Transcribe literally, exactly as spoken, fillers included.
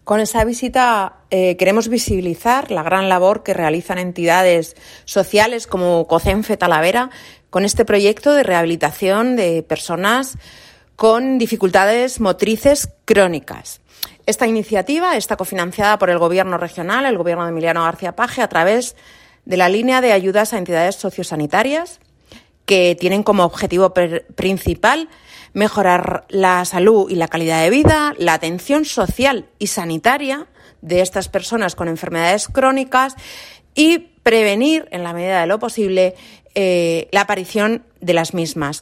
Con esta visita eh, queremos visibilizar la gran labor que realizan entidades sociales como COCENFE Talavera con este proyecto de rehabilitación de personas con dificultades motrices crónicas. Esta iniciativa está cofinanciada por el Gobierno regional, el Gobierno de Emiliano García Paje, a través de la línea de ayudas a entidades sociosanitarias que tienen como objetivo principal mejorar la salud y la calidad de vida, la atención social y sanitaria de estas personas con enfermedades crónicas y prevenir, en la medida de lo posible, eh, la aparición de las mismas.